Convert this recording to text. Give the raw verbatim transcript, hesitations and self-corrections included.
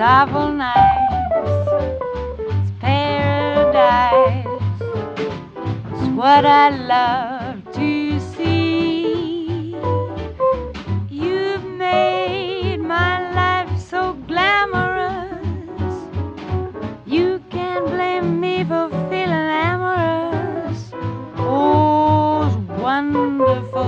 awful nice. It's paradise. It's what I love to see. You've made my life so glamorous. You can't blame me for feeling amorous. Oh, it's wonderful.